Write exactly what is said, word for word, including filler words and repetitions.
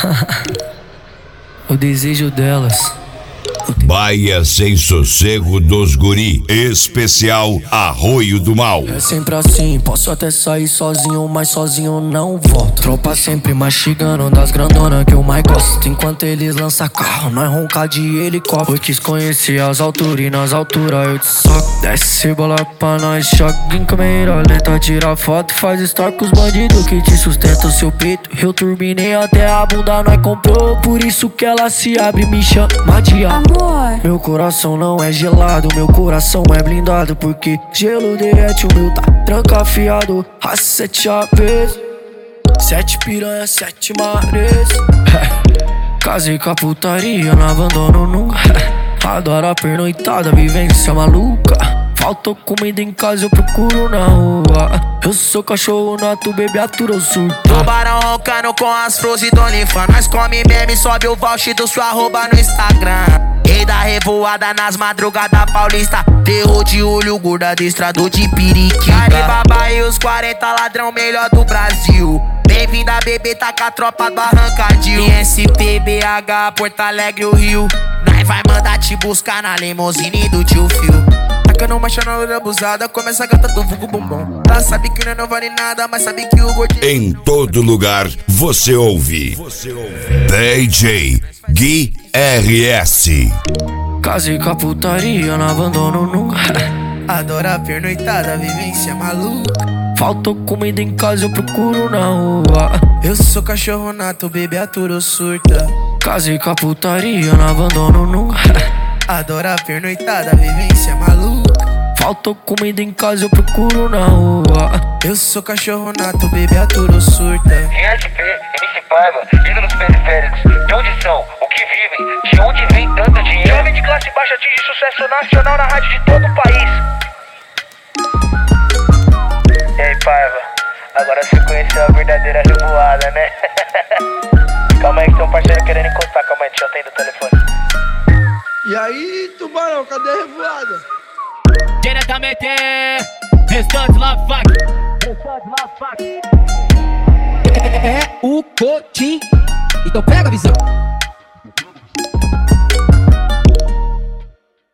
O desejo delas. Baia Sem Sossego dos Guri, especial Arroio do Mal. É sempre assim, posso até sair sozinho, mas sozinho não volto. Tropa sempre mastigando das grandonas que eu mais gosto. Enquanto eles lançam carro, nós ronca de helicóptero. Eu quis conhecer as alturas e nas alturas eu te soco. Desce bola pra nós, choque em câmera lenta. Tira foto, faz story com os bandidos que te sustentam o seu peito. Eu turbinei até a bunda, nós comprou. Por isso que ela se abre e me chama de amor. Meu coração não é gelado, meu coração é blindado. Porque gelo derrete, o meu tá trancafiado. A sete aves, sete piranha, sete mares. Casei com a putaria, não abandono nunca. Adoro a pernoitada, vivência maluca. Faltou comida em casa, eu procuro na rua. Eu sou cachorro nato, bebê atura, eu surto. Tubarão roncando com as flores do Onlyfans. Nós come meme, sobe o voucher do sua arroba no Instagram. Rei da revoada nas madrugadas paulista. Terror de olho, gordo adestrador de periquita. Caribaba e os quarenta ladrão melhor do Brasil. Bem-vinda, bebê, tá com a tropa do Arrancadil. S P, B H, Porto Alegre, o Rio. Nós vai mandar te buscar na limousine do tio Phil. Tacando marcha na hora abusada, começa a gata do vulgo bombom. Ela sabe que não, não vale nada, mas sabe que o gordinho... Em todo lugar você ouve, você ouve. D J Gui R S. Casei com a putaria, não abandono nunca. Adoro a pernoitada, vivência maluca. Faltou comida em casa, eu procuro na rua. Eu sou cachorro nato, bebê atura, surta. Casei com a putaria, não abandono nunca. Adoro a pernoitada, vivência maluca. Faltou comida em casa, eu procuro na rua. Eu sou cachorro nato, bebê atura, surta. S P, M C Paiva, ídolos periféricos. De onde são? O que vivem? De onde vem tanto dinheiro? Jovem de classe baixa atinge sucesso nacional na rádio de todo o país. E aí, Paiva, agora você conheceu a verdadeira revoada, né? Calma aí que tem um parceiro querendo encostar. Calma aí, deixa eu atender o telefone. E aí, Tubarão, cadê a revoada? Diretamente, restante lá, fac. Restante lá, fac. É o Cotim. Então pega a visão.